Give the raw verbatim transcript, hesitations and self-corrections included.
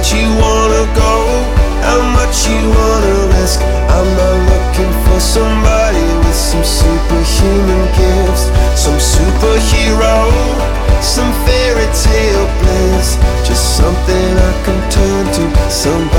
you wanna go, how much you wanna risk. I'm not looking for somebody with some superhuman gifts, some superhero, some fairy tale bliss. Just something I can turn to, somebody